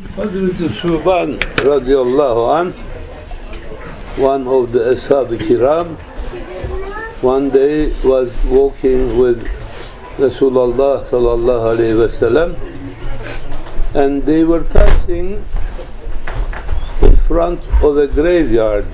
Hazrat Suban radiallahu an, one of the Ashab Kiram, one day was walking with Rasulullah sallallahu alayhi wasallam, and they were passing in front of a graveyard.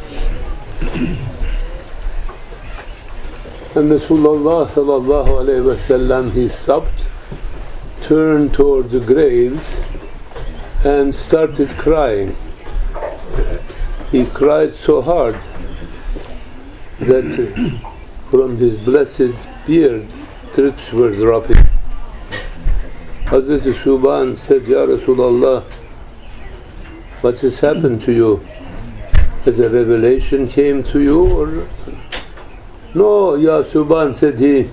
And Rasulullah sallallahu alayhi wasallam, he stopped, turned toward the graves and started crying. He cried so hard that from his blessed beard drips were dropping. Hazrat Suban said, Ya Rasulullah, what has happened to you? Has a revelation came to you? Or no, Ya Suban, said he,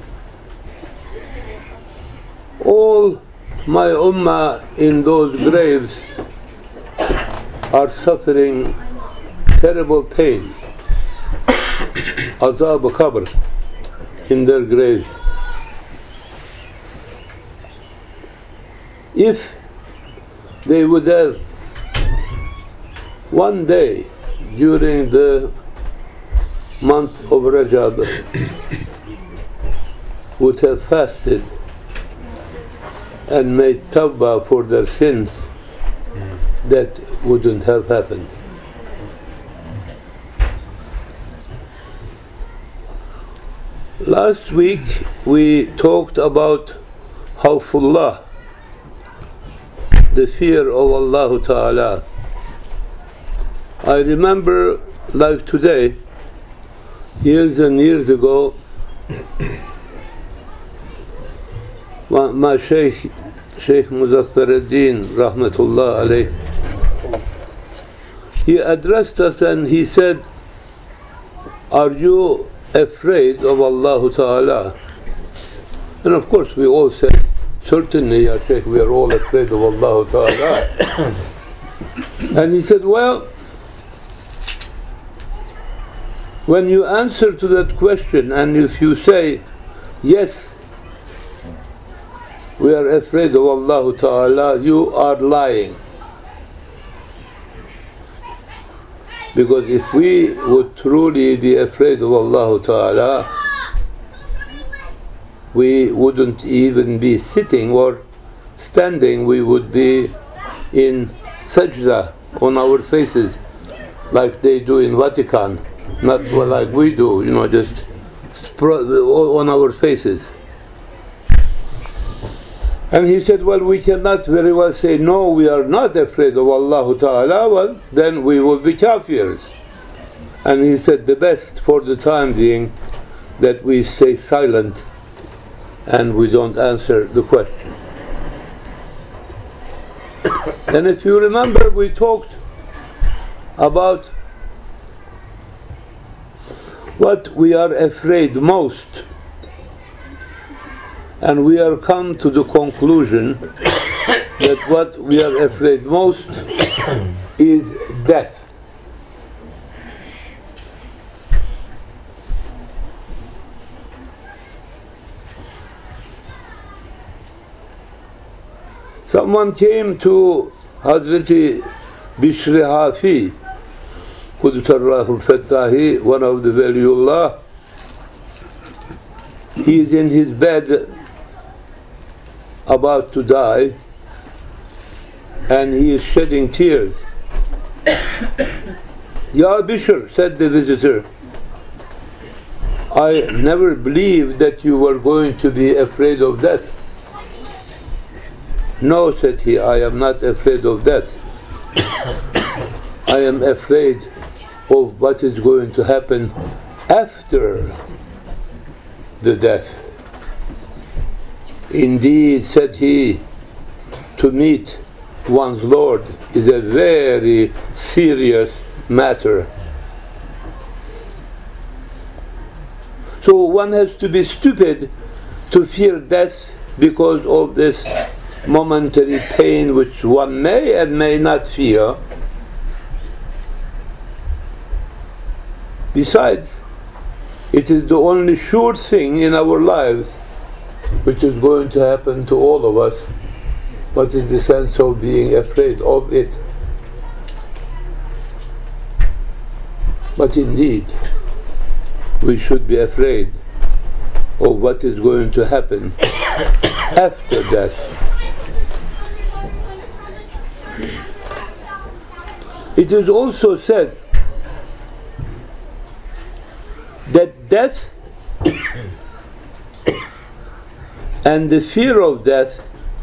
all my ummah in those graves are suffering terrible pain, azab qabr, in their graves. If they would have one day during the month of Rajab would have fasted and made tawbah for their sins, that wouldn't have happened. Last week we talked about khawfullah, the fear of Allah Ta'ala. I remember, like today, years and years ago, my Shaykh Muzaffar ad-Din rahmatullah alayh, he addressed us and he said, are you afraid of Allah Ta'ala? And of course we all said, certainly Ya Shaykh, we are all afraid of Allah Ta'ala. And he said, well, when you answer to that question, and if you say, yes, we are afraid of Allah Ta'ala, you are lying. Because if we would truly be afraid of Allah Ta'ala, we wouldn't even be sitting or standing, we would be in sajda on our faces, like they do in Vatican, not like we do, just on our faces. And he said, well, we cannot very well say, no, we are not afraid of Allah Ta'ala, well, then we will be kafirs. And he said, the best for the time being, that we stay silent and we don't answer the question. And if you remember, we talked about what we are afraid most. And we are come to the conclusion that what we are afraid most is death. Someone came to Hazrat Bishr Hafi, Qudusarrah al-Fattahi, one of the Waliullah. He is in his bed about to die, and he is shedding tears. Ya Bishr, said the visitor, I never believed that you were going to be afraid of death. No, said he, I am not afraid of death. I am afraid of what is going to happen after the death. Indeed, said he, to meet one's Lord is a very serious matter. So one has to be stupid to fear death because of this momentary pain which one may and may not fear. Besides, it is the only sure thing in our lives which is going to happen to all of us, What is the sense of being afraid of it? But indeed, we should be afraid of what is going to happen after death. It is also said that death and the fear of death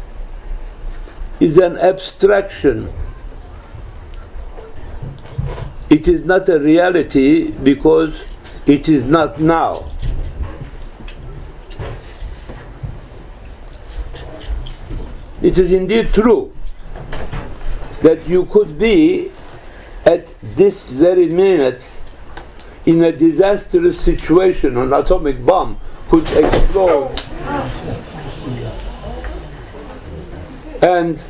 is an abstraction. It is not a reality because it is not now. It is indeed true that you could be at this very minute in a disastrous situation. An atomic bomb could explode and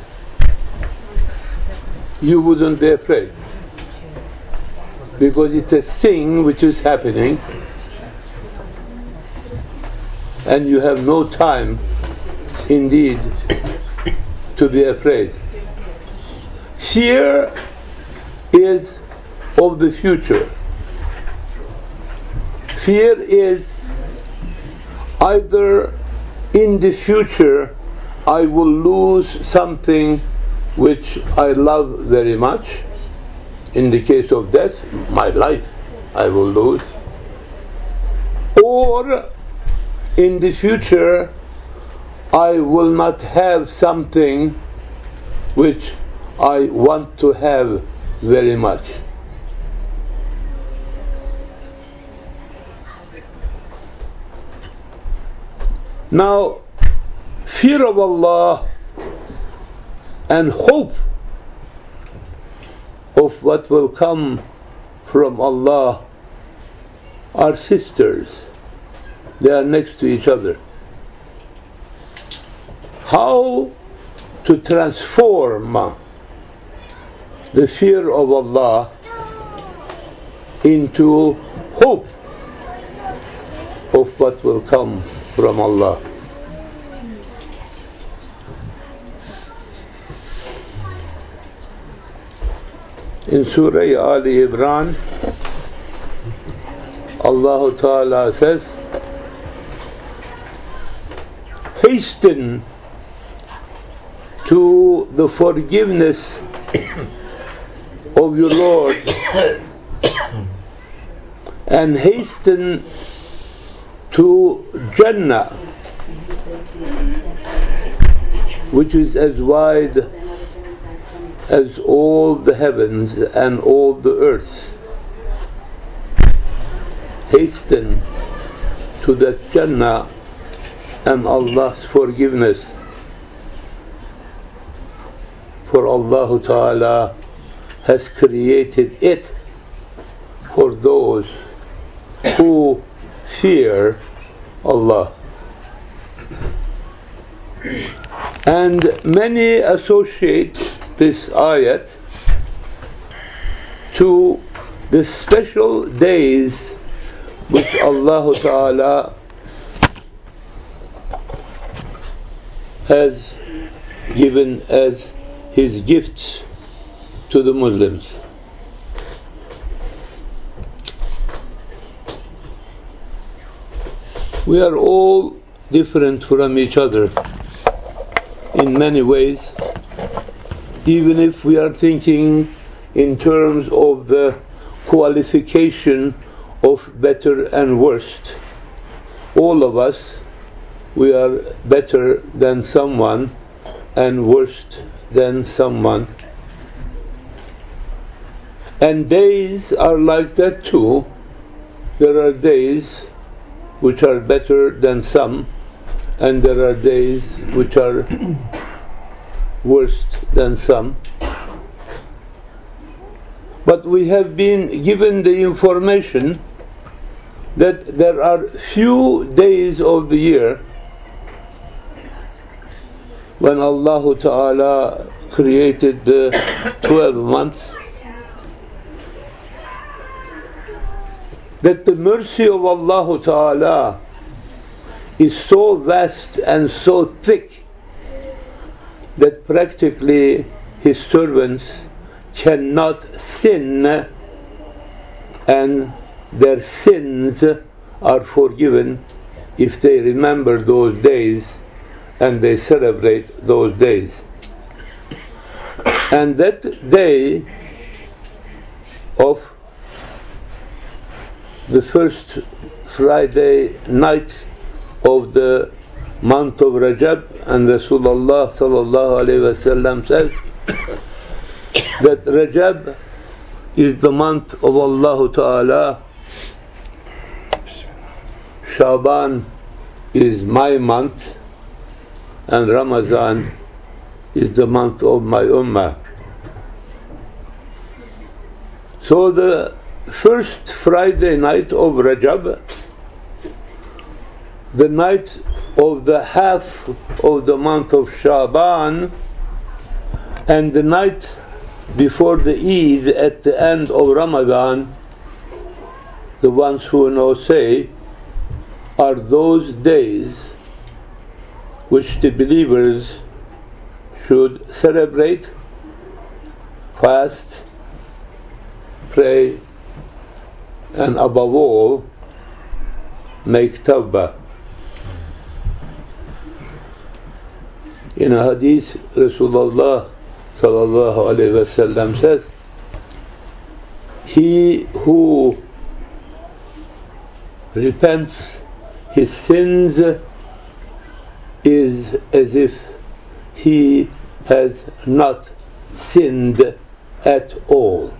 you wouldn't be afraid, because it's a thing which is happening and you have no time indeed to be afraid. Fear is of the future. Fear is either in the future I will lose something which I love very much. In the case of death, my life I will lose. Or in the future I will not have something which I want to have very much. Now, fear of Allah and hope of what will come from Allah are sisters. They are next to each other. How to transform the fear of Allah into hope of what will come from Allah? In Surah Ali Imran, Allah Ta'ala says, hasten to the forgiveness of your Lord and hasten to Jannah, which is as wide as all the heavens and all the earth. Hasten to that Jannah and Allah's forgiveness, for Allah Ta'ala has created it for those who fear Allah. And many associate this ayat to the special days which Allah Ta'ala has given as His gifts to the Muslims. We are all different from each other in many ways, even if we are thinking in terms of the qualification of better and worst. All of us, we are better than someone and worst than someone. And days are like that too. There are days which are better than some, and there are days which are worse than some. But we have been given the information that there are few days of the year when Allah Ta'ala created the 12 months, that the mercy of Allah Ta'ala is so vast and so thick that practically his servants cannot sin and their sins are forgiven if they remember those days and they celebrate those days. And that day of the first Friday night of the month of Rajab, and Rasulullah sallallahu alaihi wasallam says that Rajab is the month of Allah Ta'ala, Shaban is my month, and Ramadan is the month of my ummah. So the first Friday night of Rajab, the night of the half of the month of Shaban, and the night before the Eid at the end of Ramadan, the ones who know say, are those days which the believers should celebrate, fast, pray, and above all, make tawbah. In a hadith, Rasulullah sallallahu alaihi wasallam says, he who repents his sins is as if he has not sinned at all.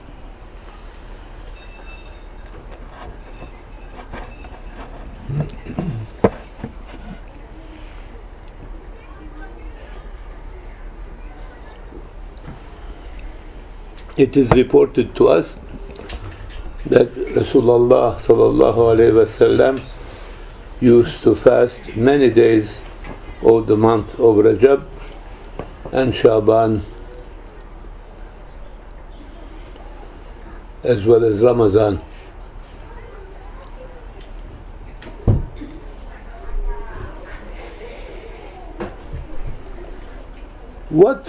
It is reported to us that Rasulullah sallallahu alaihi wasallam used to fast many days of the month of Rajab and Shaban, as well as Ramadan. What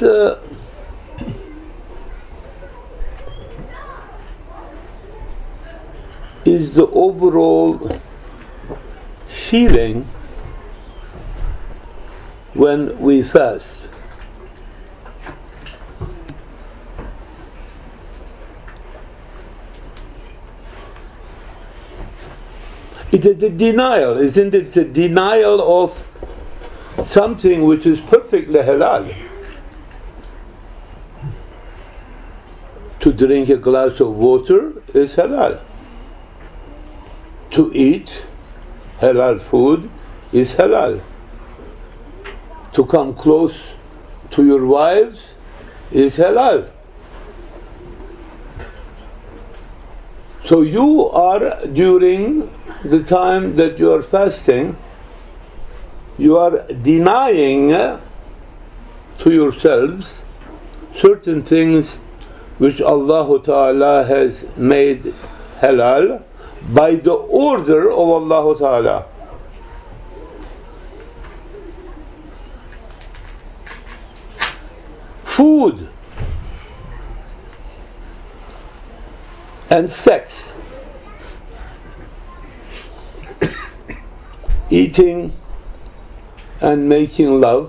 is the overall feeling when we fast? It's a denial, isn't it? A denial of something which is perfectly halal. To drink a glass of water is halal. To eat halal food is halal. To come close to your wives is halal. So you are, during the time that you are fasting, you are denying to yourselves certain things which Allah Ta'ala has made halal by the order of Allah Ta'ala. Food and sex, eating and making love,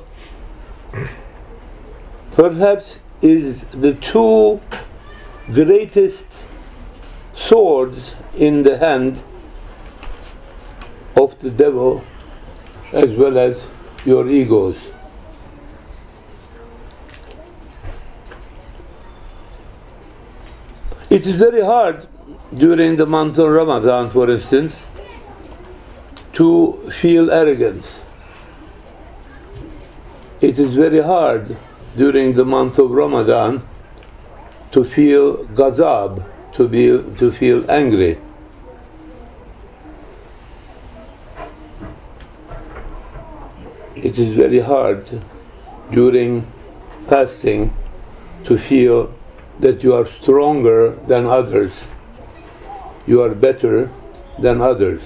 perhaps is the two greatest swords in the hand of the devil, as well as your egos. It is very hard during the month of Ramadan, for instance, to feel arrogance. It is very hard during the month of Ramadan to feel ghazab, to feel angry. It is very hard during fasting to feel that you are stronger than others, you are better than others.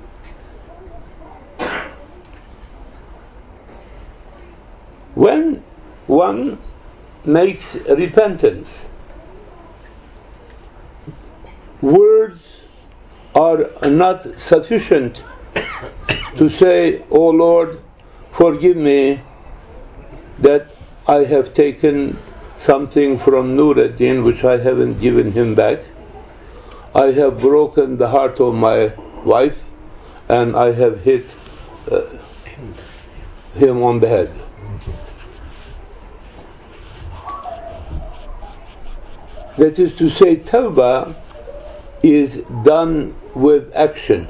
When one makes repentance. Words are not sufficient to say, "Oh Lord, forgive me that I have taken something from Nuruddin which I haven't given him back. I have broken the heart of my wife and I have hit him on the head." That is to say, tawbah is done with action.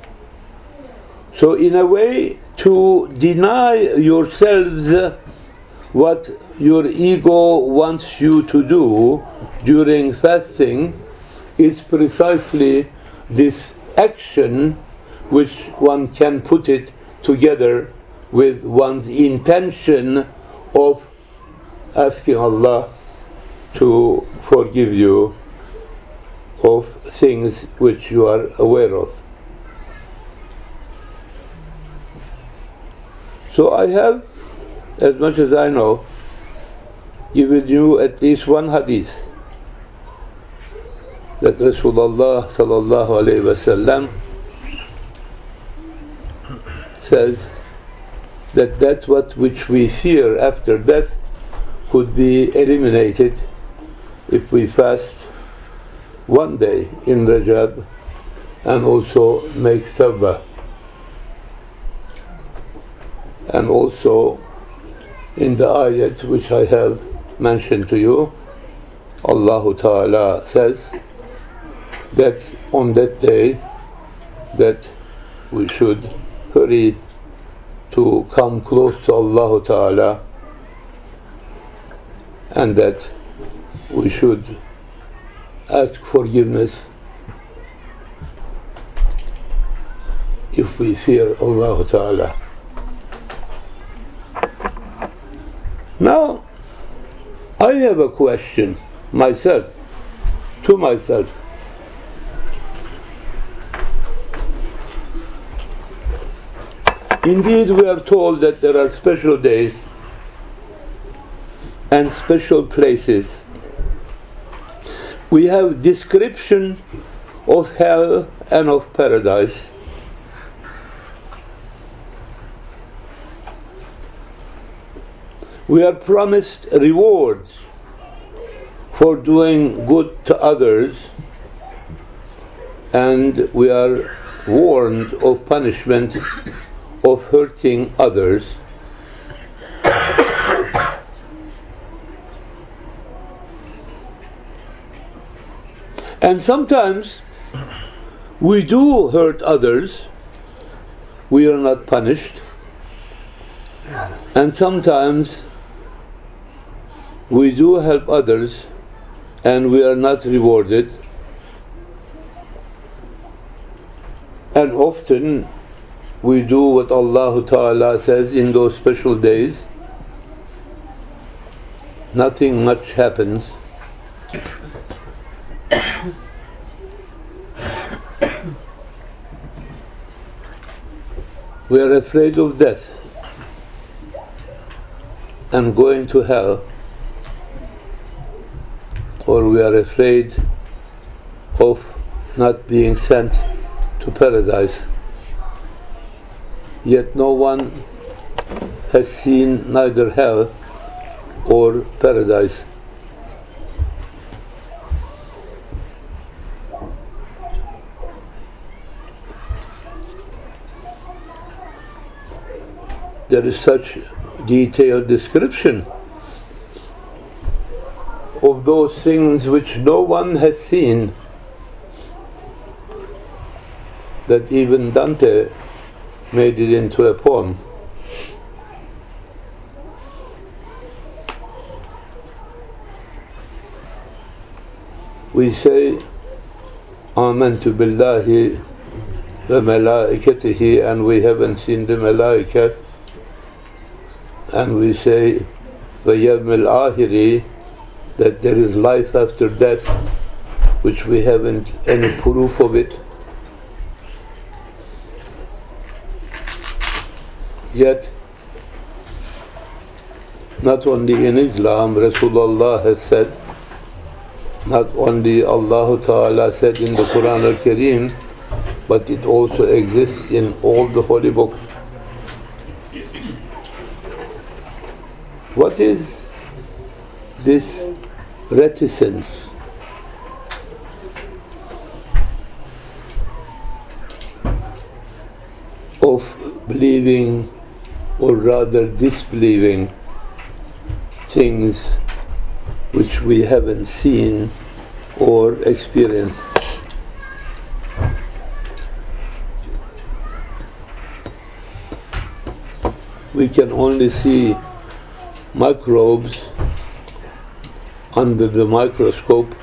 So in a way, to deny yourselves what your ego wants you to do during fasting is precisely this action which one can put it together with one's intention of asking Allah to forgive you of things which you are aware of. So I have, as much as I know, given you at least one hadith that Rasulullah sallallahu alayhi wasallam says that what which we fear after death could be eliminated if we fast one day in Rajab and also make tawbah. And also in the ayat which I have mentioned to you, Allah Ta'ala says that on that day that we should hurry to come close to Allah Ta'ala and that we should ask forgiveness if we fear Allah Ta'ala. Now, I have a question to myself. Indeed, we are told that there are special days and special places. We have description of hell and of paradise. We are promised rewards for doing good to others, and we are warned of punishment of hurting others. And sometimes we do hurt others, we are not punished. And sometimes we do help others and we are not rewarded. And often we do what Allah Ta'ala says in those special days. Nothing much happens. We are afraid of death and going to hell, or we are afraid of not being sent to paradise. Yet no one has seen neither hell or paradise. There is such detailed description of those things which no one has seen that even Dante made it into a poem. We say Amantu billahi wa malaikatihi, and we haven't seen the malaikat. And we say wa yawmil akhiri, that there is life after death, which we haven't any proof of it. Yet not only in Islam, Rasulullah has said, not only Allah Ta'ala said in the Quran al-Kareem, but it also exists in all the holy books. What is this reticence? Of believing, or rather disbelieving, things which we haven't seen or experienced. We can only see microbes under the microscope,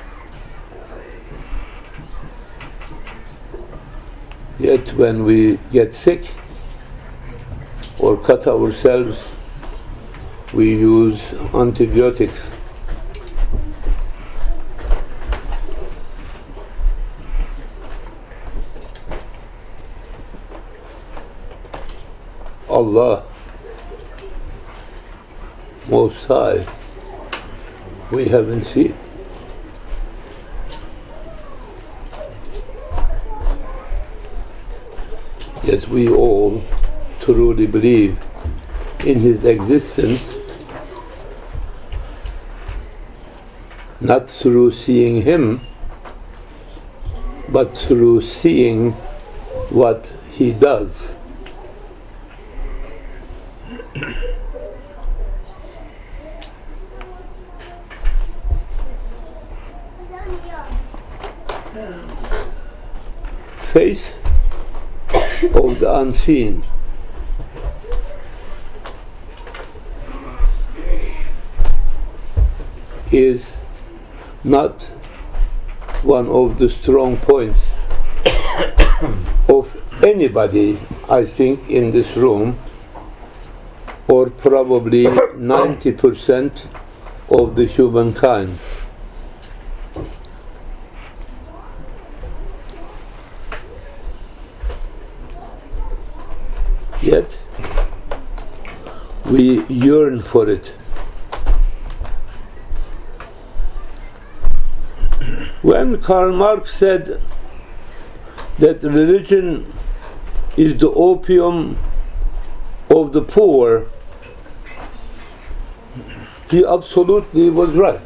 yet when we get sick or cut ourselves, we use antibiotics. Allah Most High, we haven't seen. Yet we all truly believe in His existence, not through seeing Him, but through seeing what He does. Faith of the unseen is not one of the strong points of anybody, I think, in this room, or probably 90% of the humankind. Yet we yearn for it. When Karl Marx said that religion is the opium of the poor, he absolutely was right.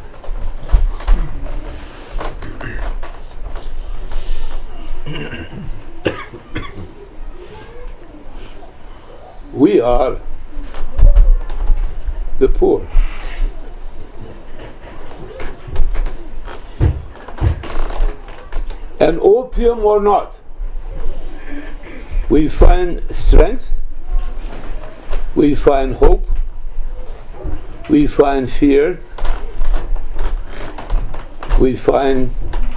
We are the poor. And opium or not, we find strength, we find hope, we find fear, we find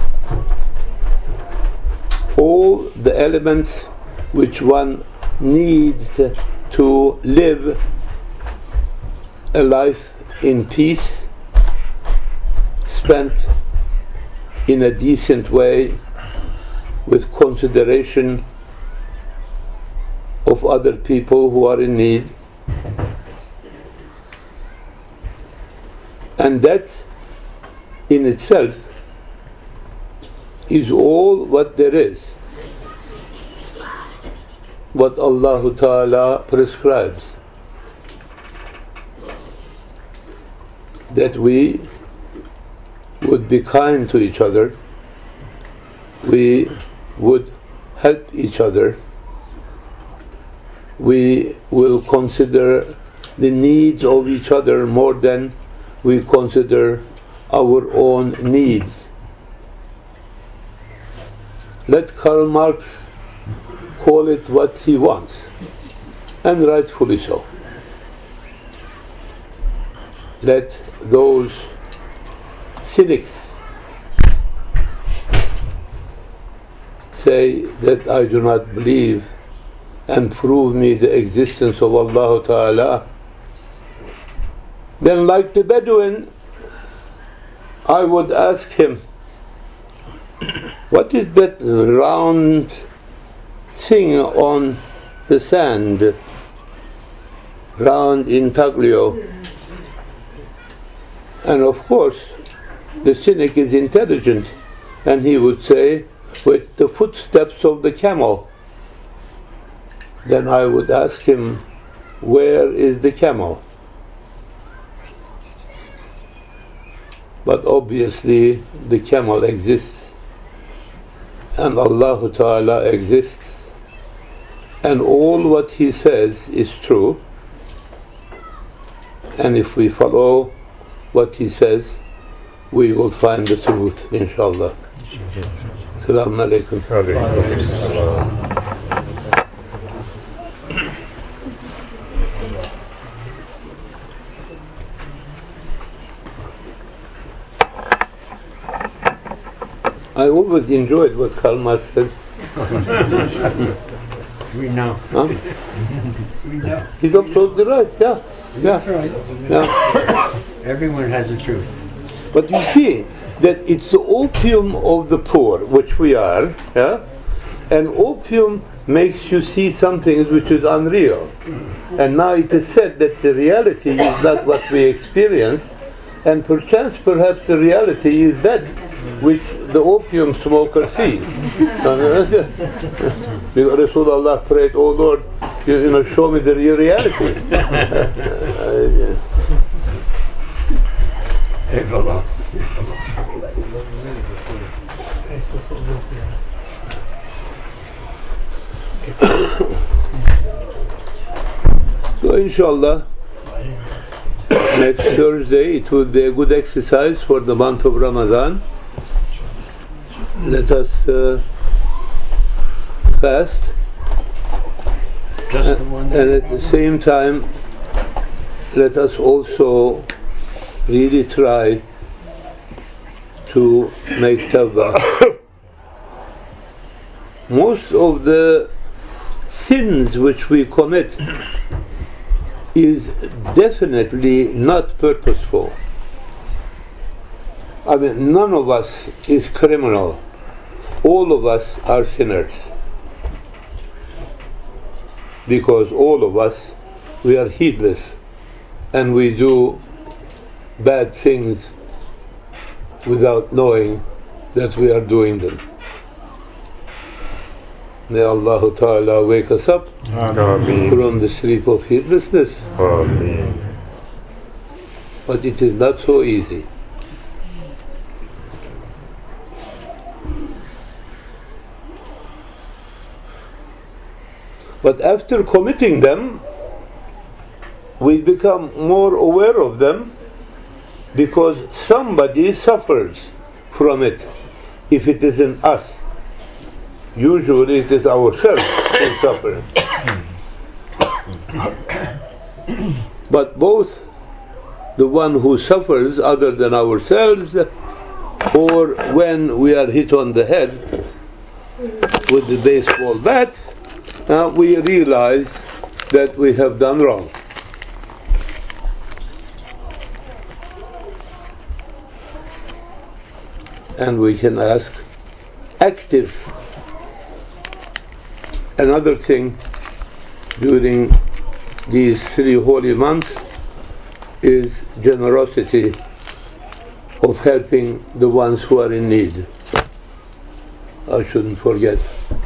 all the elements which one needs to live a life in peace, spent in a decent way, with consideration of other people who are in need. And that in itself is all what there is, what Allah Ta'ala prescribes, that we would be kind to each other, we would help each other, we will consider the needs of each other more than we consider our own needs. Let Karl Marx call it what he wants, and rightfully so. Let those cynics say that I do not believe and prove me the existence of Allah Ta'ala, then like the Bedouin, I would ask him, what is that round thing on the sand, round intaglio? And of course, the cynic is intelligent, and he would say, with the footsteps of the camel. Then I would ask him, where is the camel? But obviously the camel exists, and Allah Ta'ala exists, and all what He says is true. And if we follow what He says, we will find the truth, inshallah. Assalamu alaikum. I always enjoyed what Karl Marx said. We know. Huh? We know. He's absolutely right, yeah. That's right. Yeah. Everyone has the truth. But you see that it's the opium of the poor, which we are, yeah? And opium makes you see something which is unreal. And now it is said that the reality is not what we experience, and perchance perhaps the reality is that which the opium smoker sees. Rasulullah prayed, oh Lord, show me the real reality. So inshallah, next Thursday it will be a good exercise for the month of Ramadan. Let us fast, and at the same time let us also really try to make tawbah. Most of the sins which we commit is definitely not purposeful. I mean, none of us is criminal. All of us are sinners. Because all of us, we are heedless, and we do bad things without knowing that we are doing them. May Allah Ta'ala wake us up from the sleep of heedlessness. Ameen. But it is not so easy. But after committing them, we become more aware of them because somebody suffers from it. If it isn't us, usually it is ourselves who suffer. But both the one who suffers other than ourselves, or when we are hit on the head with the baseball bat, we realize that we have done wrong. And we can ask active. Another thing during these 3 holy months is generosity of helping the ones who are in need. I shouldn't forget.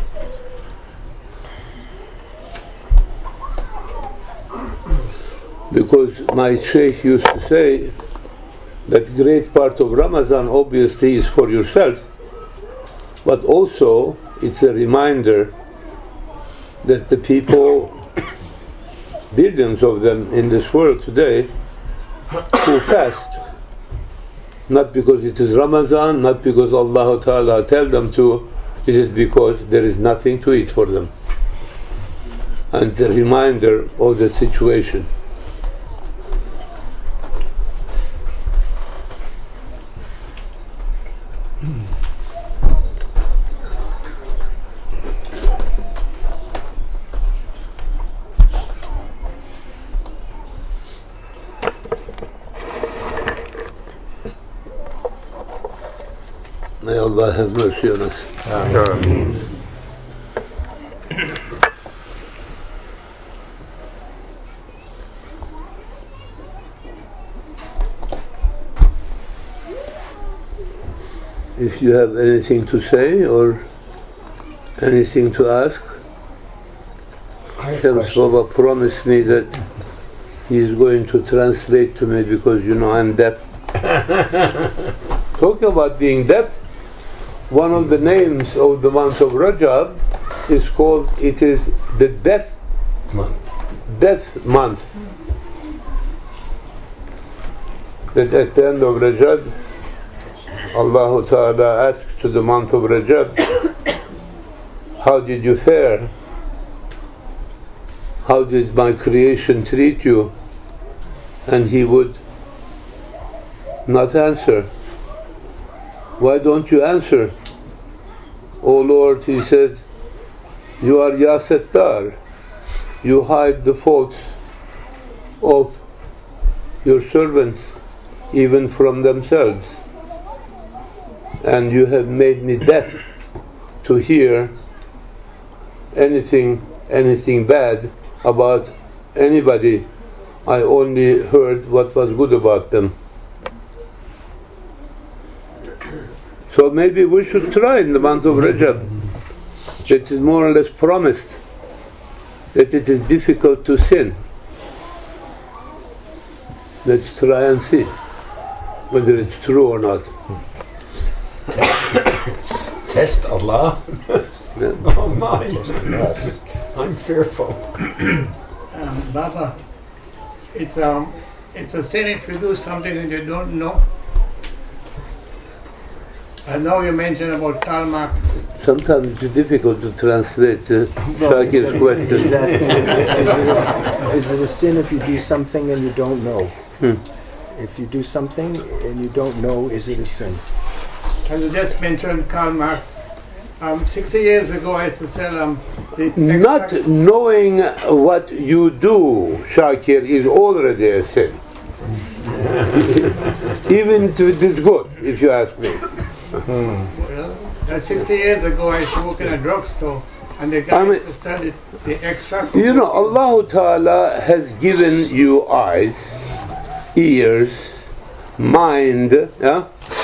Because my sheikh used to say that great part of Ramadan obviously is for yourself, but also it's a reminder that the people, billions of them in this world today, who fast, not because it is Ramadan, not because Allah Ta'ala tell them to, it is because there is nothing to eat for them. And it's a reminder of the situation. May Allah have mercy on us. Ameen. if you have anything to say or anything to ask. Shams Baba promised me that he is going to translate to me because I'm deaf. Talking about being deaf, one of the names of the month of Rajab is called, it is the deaf month. That at the end of Rajab, Allah Ta'ala asks to the month of Rajab, how did you fare? How did my creation treat you? And he would not answer. Why don't you answer? Oh Lord, he said, you are Ya Sattar. You hide the faults of your servants even from themselves. And you have made me deaf to hear anything bad about anybody. I only heard what was good about them. So maybe we should try in the month of Rajab. It is more or less promised that it is difficult to sin. Let's try and see whether it's true or not. Test Allah. Yeah. Oh my! I'm fearful. Baba, it's a sin if you do something and you don't know. I know you mentioned about Karl Marx. Sometimes it's difficult to translate Shakir's He's question. asking, is it a sin if you do something and you don't know? If you do something and you don't know, is it a sin? As you just mentioned Karl Marx, 60 years ago I used to sell the Not knowing what you do, Shakir, is already a sin. Even if it is good, if you ask me. Well, 60 years ago I used to work in a drugstore and the guy used to sell the extract. Allah Ta'ala has given you eyes, ears, mind, yeah?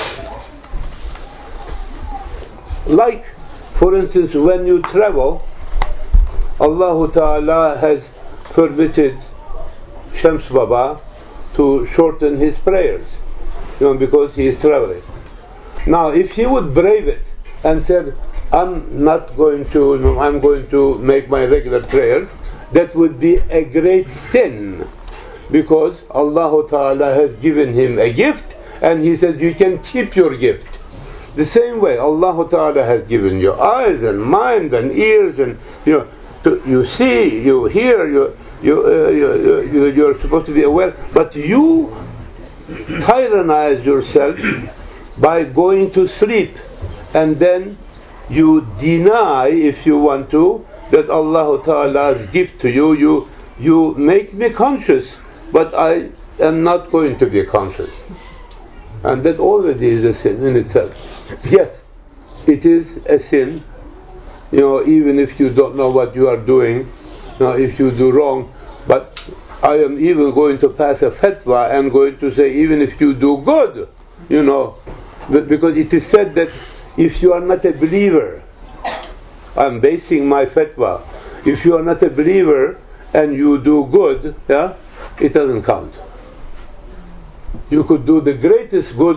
Like, for instance, when you travel, Allah Ta'ala has permitted Shams Baba to shorten his prayers, because he is traveling. Now, if he would brave it and said, I'm going to make my regular prayers, that would be a great sin, because Allah Ta'ala has given him a gift, and he says, you can keep your gift. The same way, Allah Ta'ala has given you eyes and mind and ears, and you see, you hear, you're supposed to be aware, but you tyrannize yourself by going to sleep, and then you deny, if you want to, that Allah Ta'ala's gift to you. You make me conscious, but I am not going to be conscious. And that already is a sin in itself. Yes, it is a sin, even if you don't know what you are doing, if you do wrong. But I am even going to pass a fatwa and going to say, even if you do good, because it is said that if you are not a believer, I'm basing my fatwa, if you are not a believer and you do good, it doesn't count. You could do the greatest good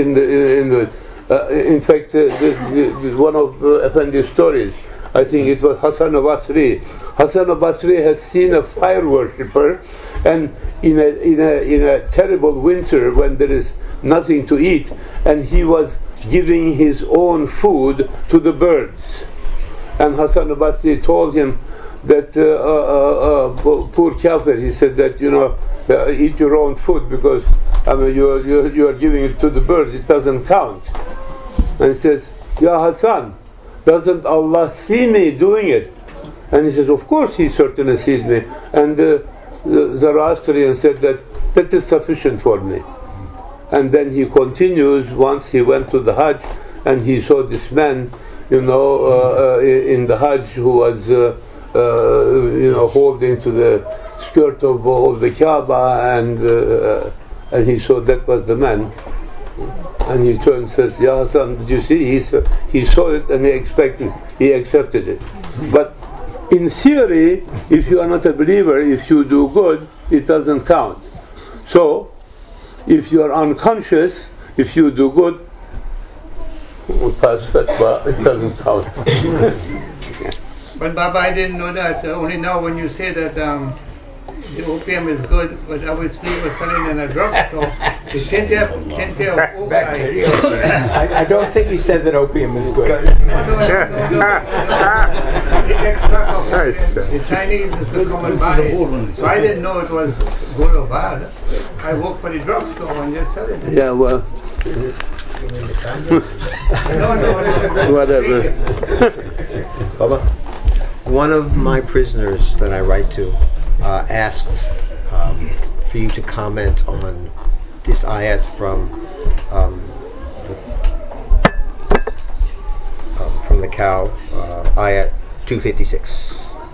in fact, one of Effendi's stories, I think it was Hassan al-Basri. Hassan al-Basri has seen a fire worshipper, and in a terrible winter when there is nothing to eat, and he was giving his own food to the birds. And Hassan al-Basri told him that poor kafir, he said that eat your own food, because you are giving it to the birds, it doesn't count. And he says, Ya Hassan, doesn't Allah see me doing it? And he says, of course he certainly sees me. And the Zoroastrian said that is sufficient for me. And then he continues, once he went to the Hajj and he saw this man, in the Hajj, who was holding to the skirt of the Kaaba, and he saw that was the man. And he turned and says, Ya Hassan, did you see? He saw it and he accepted it. But in theory, if you are not a believer, if you do good, it doesn't count. So, if you are unconscious, if you do good, pass fatwa, it doesn't count. But Baba, I didn't know that. Only now when you say that the opium is good, but obviously it was selling in a drugstore. It can't have I don't think he said that opium is good. No. The extract of opium, the Chinese is to come and buy it. So I didn't know it was good or bad. I work for the drugstore and just sell it. Yeah, well, No. whatever. Baba, one of my prisoners that I write to asked for you to comment on this ayat from the cow, ayat 256.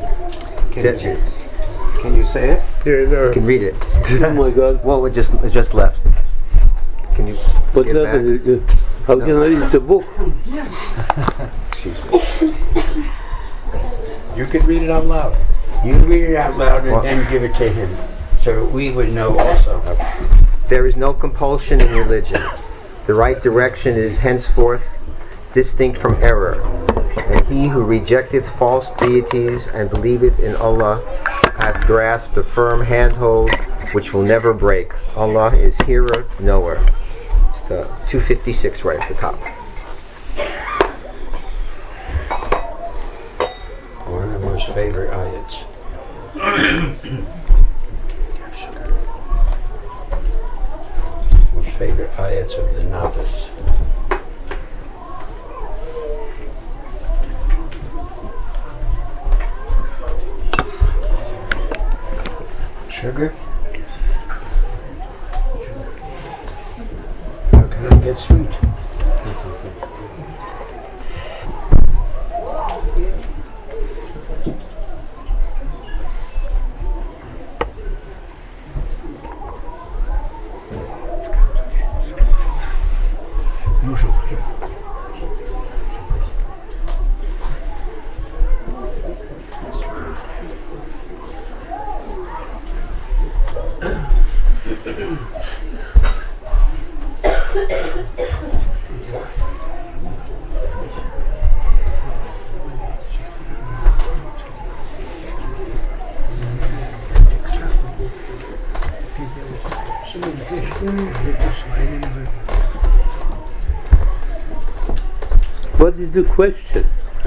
Can you say it? You can read it. Oh my God. Well, it just left. Can you What's get back? happening? How can I read the book? Excuse me. You can read it out loud. You read it out loud and then give it to him, so we would know also. There is no compulsion in religion. The right direction is henceforth distinct from error. And he who rejecteth false deities and believeth in Allah hath grasped a firm handhold which will never break. Allah is hearer, knower. It's the 256 right at the top. One of my most favorite ayats. Most favorite ayats of the novice. Sugar? How can I get sweet? What is the question?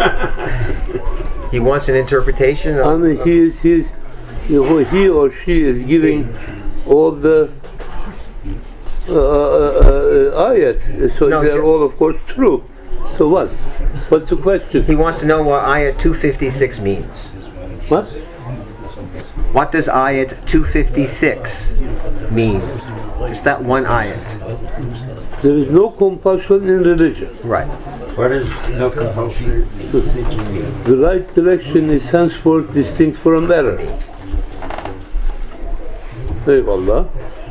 He wants an interpretation of, I mean, he or she is giving all the ayats, so No, they're all, of course, true. So what? What's the question? he wants to know what ayat 256 means. What? What does ayat 256 mean? Just that one ayat. There is no compulsion in religion. Right. What is no compulsion? The right direction is henceforth distinct from error. Eyvallah.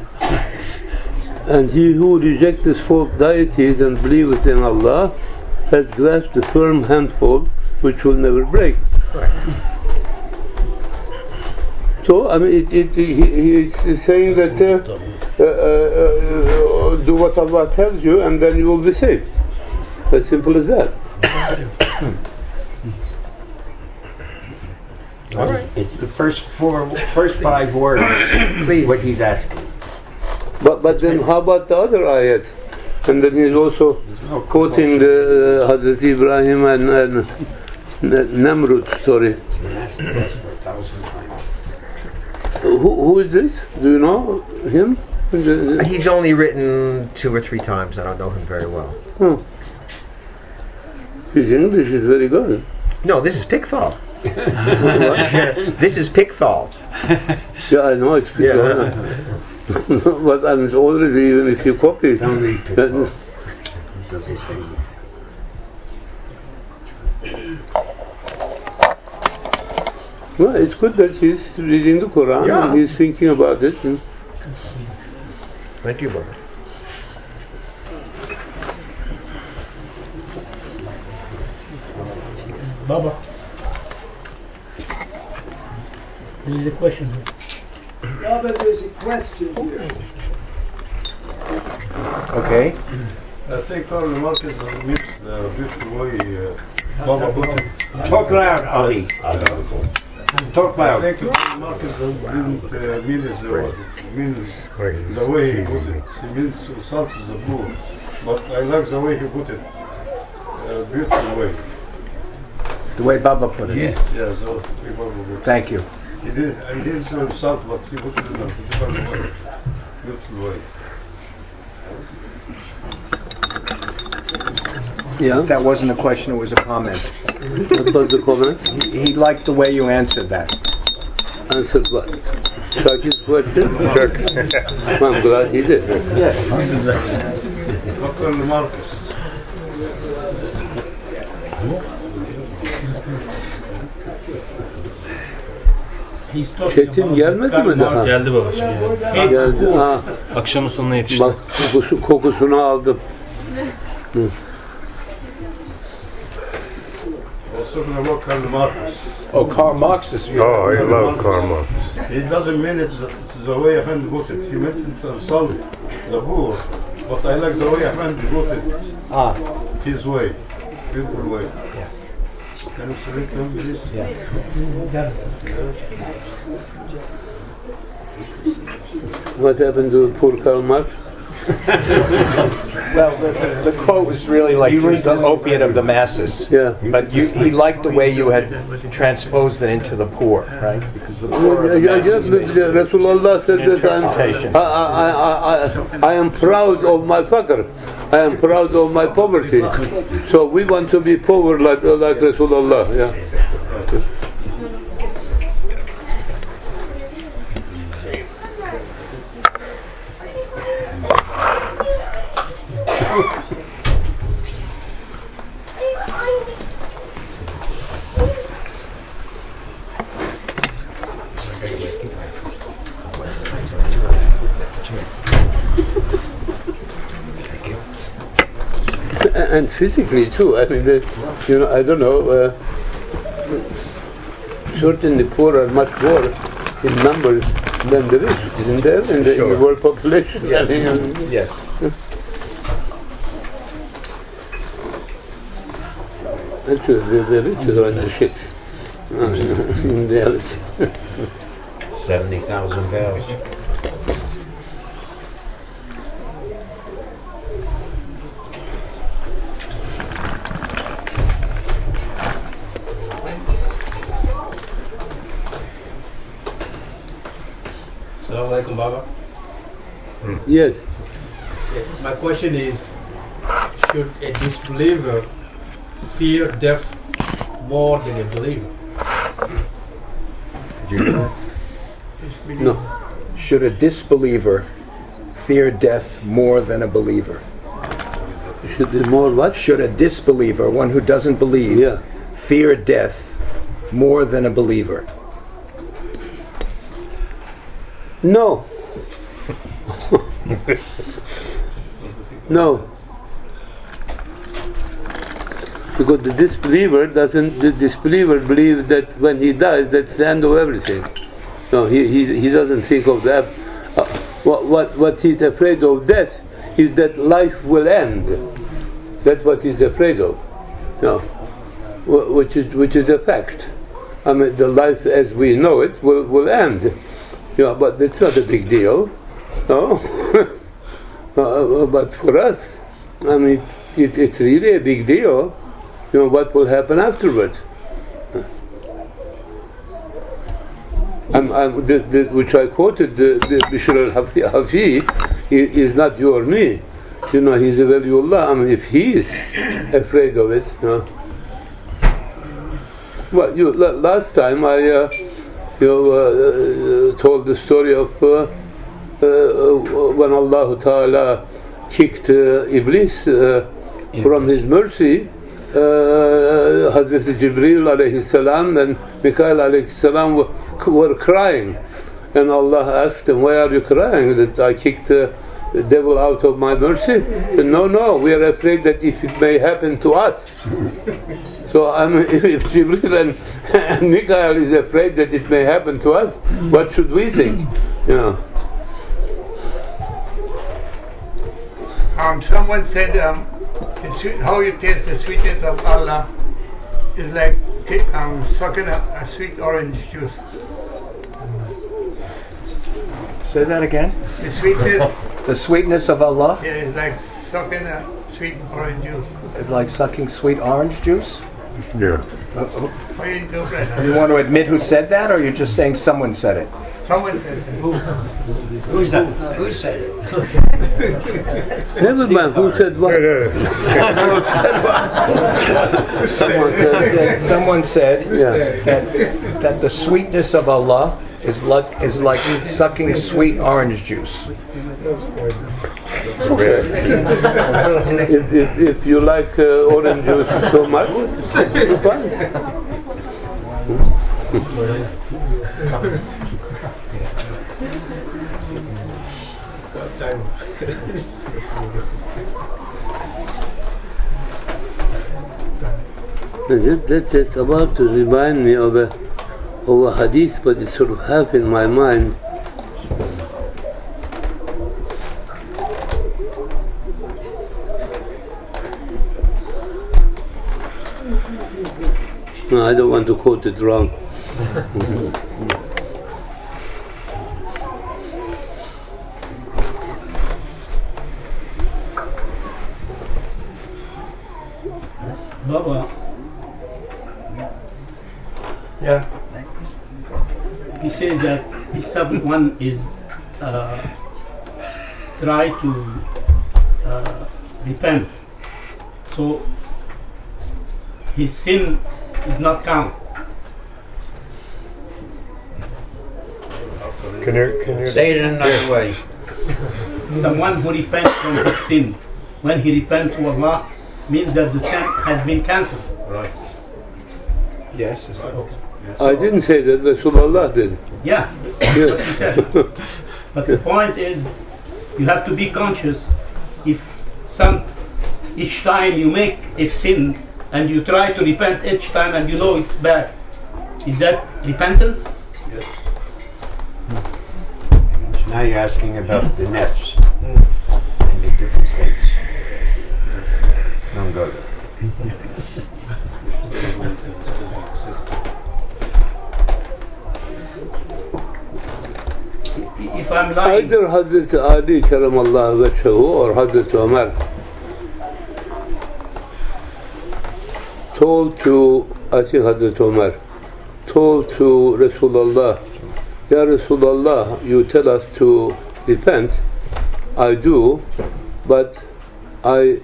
And he who rejects false deities and believeth in Allah has grasped a firm handhold which will never break. Right. So, I mean, he is saying that do what Allah tells you and then you will be saved. As simple as that. All right. It's the first 5 words. Please. What he's asking. But then how about the other ayat? And then he's also quoting the Hazrat Ibrahim and Namrud story. It's been asked this for 1,000 times. Who is this? Do you know him? He's only written 2 or 3 times. I don't know him very well. Oh. His English is very good. No, this is Pickthall. This is Pickthall. Yeah, I know it's good. But I'm always, even if you copy it. Only people. Doesn't say. Well, it's good that he's reading the Quran and he's thinking about it. Thank you, brother. Baba. There is a question. Baba, there's a question here. Okay. I think Karl Marx means the beautiful way Baba put it. Talk loud, Ali. Talk I loud. think Karl Marx didn't mean it means the way he put it. He means salt is the poor. But I like the way he put it. Beautiful way. The way Baba put it. Yeah, so people will Thank you. He didn't say salt, but he put it in a different way. Beautiful way. Yeah, That wasn't a question, it was a comment. what was the comment? He liked the way you answered that. Answered what? Shakir's question? I'm glad he did. Yes. Karl Marx. He's talking Çetin about gelmedi Karl mi Marx. daha? Geldi babacığım. Yani. Geldi. Ha, Akşamın sonuna yetişti. bak kokusunu aldım. Was talking about Karl Marx. Oh, Karl Marx is here. Oh, I love Karl Marx. He doesn't mean it the way Effendi put it. He meant it salt, the poor. But I like the way Effendi put it. Ah, His way. Beautiful way. yes. Can you select him, please? What happened to poor Karl Marx? Well, the quote was really like he was the opiate of the masses. Yeah. But he liked the way you had transposed it into the poor, right? Because the poor of the masses basically. Rasulullah said that Interpretation. I am proud of my fakr. I am proud of my poverty. So we want to be poor like Rasulullah. Yeah. And physically too. I mean, I don't know. Certainly, poor are much more in numbers than the rich, isn't there? In the world population. Yes. I think, Yes. actually, the rich are on the shit. In reality. 70,000 barrels. Assalamu alaikum, Baba. Yes. My question is, should a disbeliever fear death more than a believer? No. Should a disbeliever fear death more than a believer? Should be more what? Should a disbeliever, one who doesn't believe, Yeah. fear death more than a believer? No. No. Because the disbeliever believes that when he dies, that's the end of everything. No, he doesn't think of that. What he's afraid of death is that life will end. That's what he's afraid of. No. Which is a fact. I mean, the life as we know it will end. Yeah, but it's not a big deal, no. But for us, I mean, it's really a big deal. You know what will happen afterward. Which I quoted, the Bishr al-Hafi is not you or me. You know, he's a waliullah. I mean, if he is afraid of it, you know. Well, last time I. Told the story of when Allah Ta'ala kicked Iblis from his mercy. Hazrat Jibreel alayhi salam and Mikael alayhi salam were crying, and Allah asked them, "Why are you crying? That I kicked the devil out of my mercy?" He said, No, we are afraid that if it may happen to us. So if Jibril and Mikael is afraid that it may happen to us, what should we think? Someone said how you taste the sweetness of Allah is like sucking a sweet orange juice. Say that again. The sweetness. The sweetness of Allah. Yeah, it's like sucking a sweet orange juice. It's like sucking sweet orange juice. Yeah. How you interpret that? You want to admit who said that, or you're just saying someone said it? Someone says that. Who's that? Who said it? Never mind, who said what? Someone said Yeah. that the sweetness of Allah is like sucking sweet orange juice. If you like orange juice so much, fine. That's about to remind me of a hadith, but it's sort of half in my mind. No, I don't want to quote it wrong. Baba, Yeah. he says that if someone is try to repent, so his sin is not count. Can you Say it in another way. Someone who repents from his sin, when he repents to Allah, means that the sin has been cancelled. Right. Yes. Is that okay? I didn't say that, Rasulullah did. Yeah, that's what he said. But the point is, you have to be conscious. If each time you make a sin and you try to repent each time and you know it's bad, is that repentance? Yes. Now you're asking about the nets in the different states. Don't go there. If I'm lying, Either Hazrat Ali Karamallah Wajhahu or Hazrat Umar told to, I think Hazrat Umar, told to Rasulullah, Ya Rasulullah, you tell us to repent. I do, but I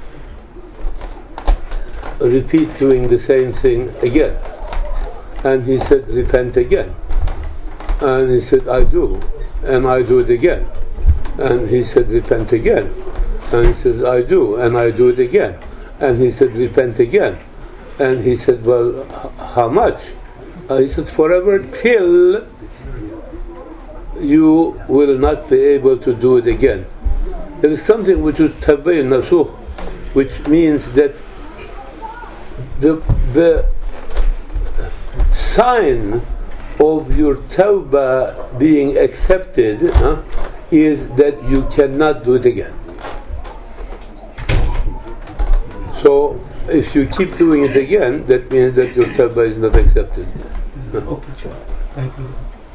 repeat doing the same thing again. And he said, repent again. And he said, I do. And I do it again. And he said, repent again. And he said, I do. And I do it again. And he said, repent again. And he said, well, how much? He said, forever till you will not be able to do it again. There is something which is tabay nasuh, which means that the sign of your tawbah being accepted is that you cannot do it again. So if you keep doing it again, that means that your tawbah is not accepted. okay, thank you.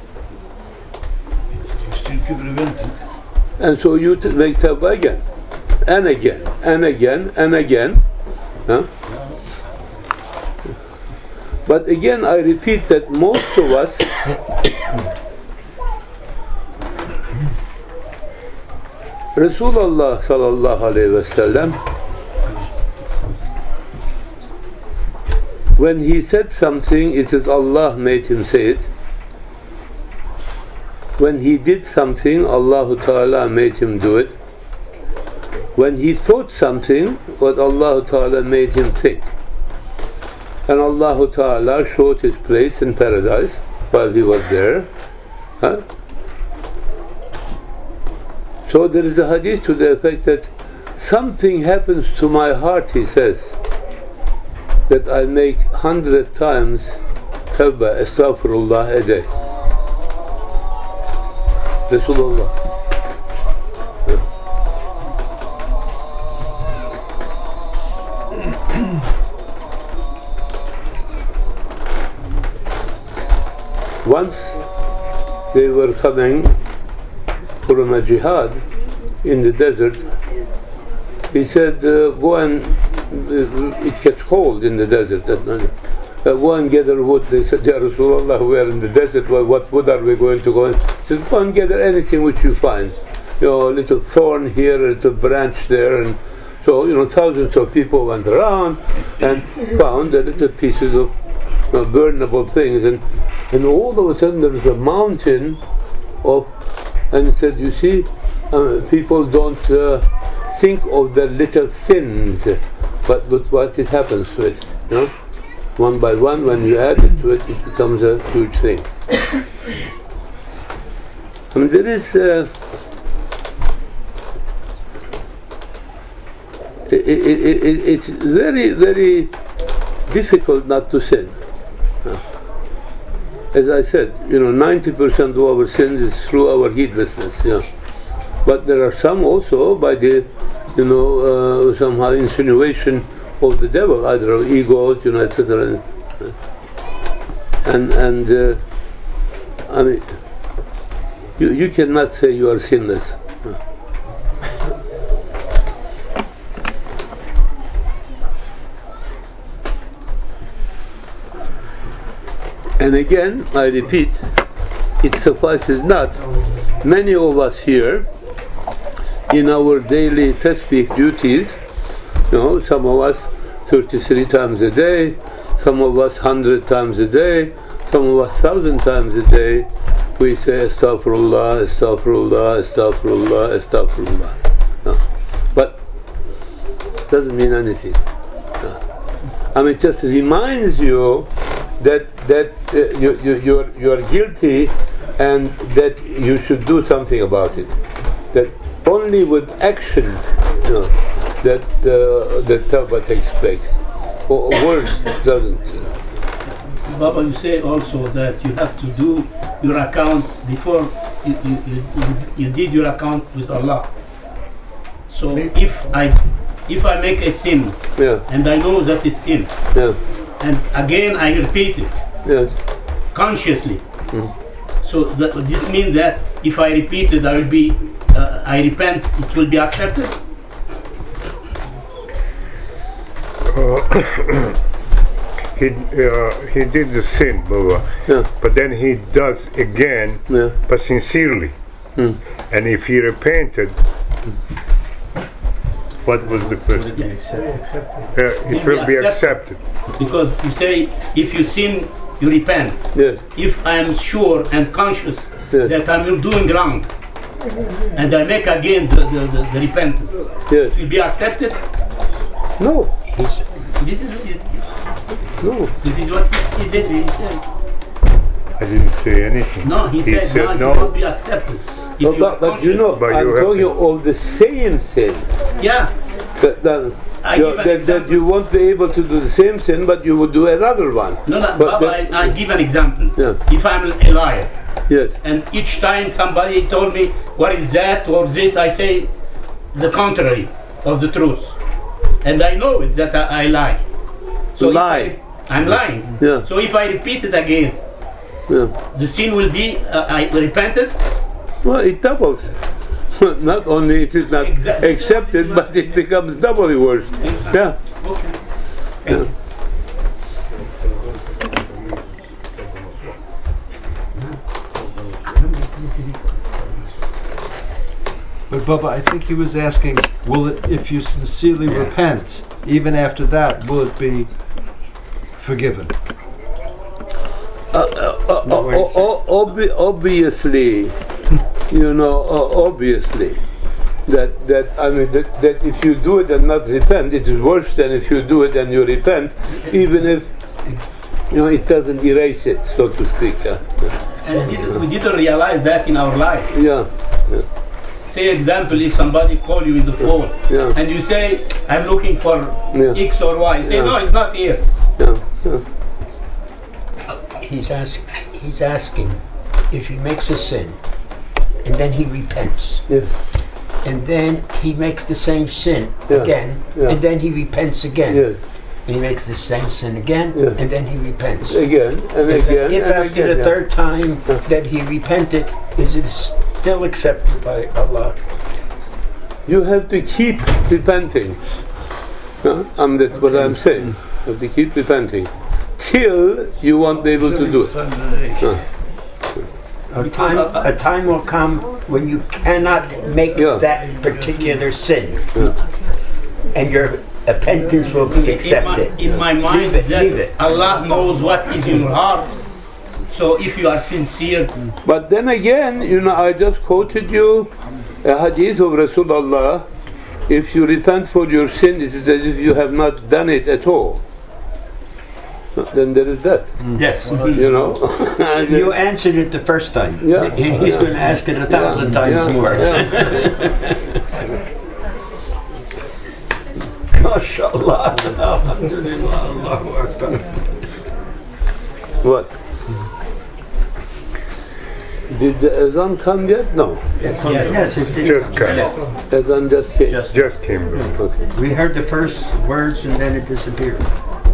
You still keep repenting. And so you make tawbah again, and again, and again, and again. But again, I repeat that most of us Rasulullah sallallahu alayhi wasallam, when he said something, it is Allah made him say it. When he did something, Allah Ta'ala made him do it. When he thought something, what Allah Ta'ala made him think. And Allah Ta'ala showed his place in paradise while he was there. So there is a hadith to the effect that something happens to my heart, he says, that I make 100 times tawbah, astaghfirullah a day. Rasulullah. Once they were coming from a jihad in the desert. He said, go and, it gets cold in the desert that night. Go and gather wood. They said, Ya Rasulullah, we are in the desert, what wood are we going to go in? He said, go and gather anything which you find. A little thorn here, a little branch there. And so, thousands of people went around and found the little pieces of burnable things. And all of a sudden there was a mountain of, and he said, you see, people don't think of their little sins, but what it happens to it. One by one, when you add it to it, it becomes a huge thing. I mean, there is it's very, very difficult not to sin. As I said, 90% of our sins is through our heedlessness. But there are some also by the, somehow insinuation of the devil, either of egos, etc. And I mean, you cannot say you are sinless. And again, I repeat, it suffices not. Many of us here, in our daily tasbih duties, some of us 33 times a day, some of us 100 times a day, some of us 1,000 times a day, we say astaghfirullah, astaghfirullah, astaghfirullah, astaghfirullah. But it doesn't mean anything. I mean, it just reminds you that you're guilty and that you should do something about it. That only with action, that tawbah takes place. Words doesn't. Baba, you say also that you have to do your account before you did your account with Allah. So if I make a sin, and I know that it's sin, and again I repeat it consciously. So this means that if I repeat it, I repent, it will be accepted? He did the sin, Baba, but then he does again, but sincerely. And if he repented, what was the first? It will be accepted. Because you say, if you sin, you repent. If I am sure and conscious that I am doing wrong, and I make again the repentance, it will be accepted? No. This is what he did. He said. I didn't say anything. No, he said no, it will not be accepted. But I'm talking of the same sin. Yeah. That you won't be able to do the same sin, but you would do another one. No, Baba, I give an example. If I'm a liar, and each time somebody told me, what is that or this, I say the contrary of the truth. And I know it that I lie. So I'm lying. So if I repeat it again, the sin will be I repented? Well, it doubles. Not only it is not accepted, but it becomes doubly worse. Yeah. Okay. But Baba, I think he was asking, will it, if you sincerely repent, even after that, will it be forgiven? Obviously, obviously, that if you do it and not repent, it is worse than if you do it and you repent, even if it doesn't erase it, so to speak. And we didn't realize that in our life. Say example, if somebody call you in the phone and you say, I'm looking for X or Y, you say, no, it's not here. He's asking if he makes a sin and then he repents. Yes. And then he makes the same sin Yeah. again, Yeah. and then he repents again. Yes. And he makes the same sin again, Yeah. and then he repents. Again and again If and after again. the yeah. third time that he repented, is it still accepted by Allah? You have to keep repenting. That's what I'm saying. You have to keep repenting till you won't be able to do it. A time will come when you cannot make that particular sin, and your repentance will be accepted. In my mind, Leave it. Allah knows what is in your heart. So if you are sincere, But then again, I just quoted you a hadith of Rasulullah. If you repent for your sin, it is as if you have not done it at all. Then there is that. Yes. You answered it the first time. Yeah. And he's going to ask it 1,000 times more. MashaAllah. Alhamdulillah. Allahu Akbar. What? Did the azan come yet? No. Yes, it did. Just came. Azan just came. Just came. Okay. We heard the first words and then it disappeared.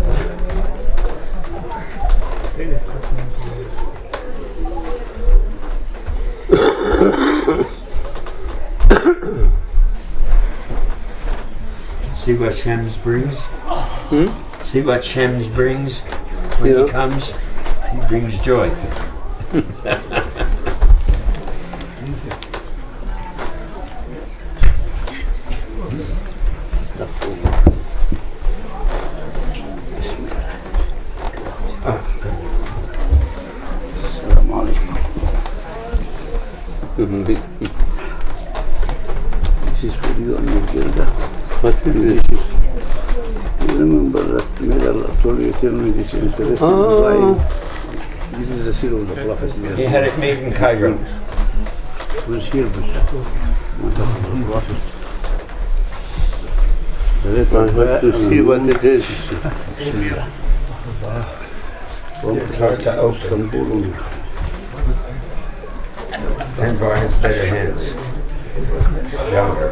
See what Shems brings? See what Shems brings when he comes? He brings joy. This is for you and your Gilda. What is this? You remember that medal told you tell me this interesting why this is the seal of the Prophet. He had it made in Cairo. It was here, but not of the Prophet. I have to see what it is. From Istanbul. Anwar has better hands. Younger.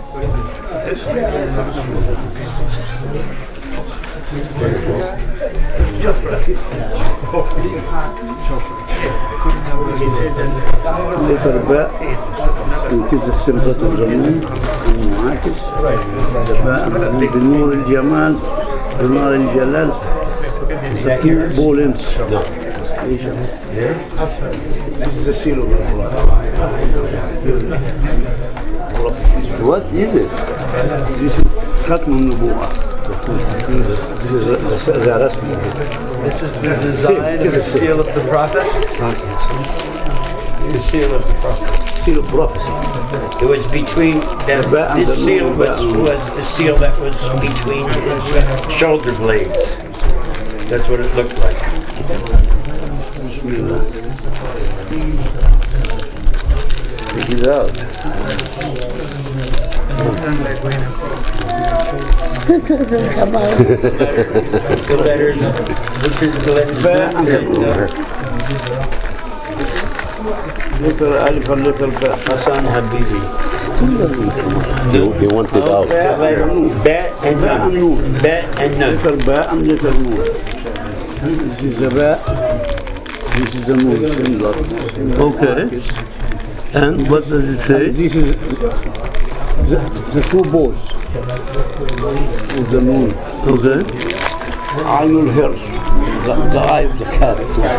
Letter باء وكذا السمرة الجميل المعاكس باء بنور الجمال بنور الجلال بولنس This is a seal of the What is it? This is ختم النبوة. This is the rasmi. This is the design of the seal of the Prophet? The seal of the Prophet. Seal of prophecy. It was between this seal was the seal that was between his shoulder blades. That's what it looked like. Bismillah. Take it out. It doesn't come out. The letters, which is the letters? Letter Alif and letter Ba. Hassan Habibi. He wanted out. Bet and Nun. Bet and Nun. Letter Ba and letter Nun. This is the Ba. This is the Nun. Okay. And what does it say? And this is the two balls of the moon. Okay. Ainul Hirs, the eye of the cat.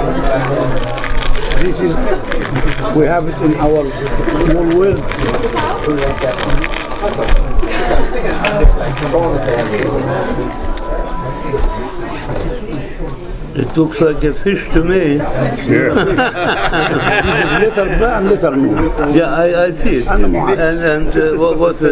This is, we have it in our small world. It looks like a fish to me. This is letter Ba and letter Nun. Yeah, I see it. And what does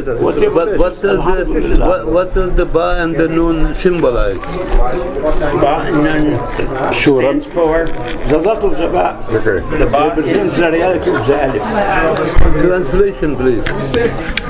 the Ba and the Nun symbolize? Ba and Nun stands for The dot of the Ba the Ba represents the reality of the Alif. Translation, please.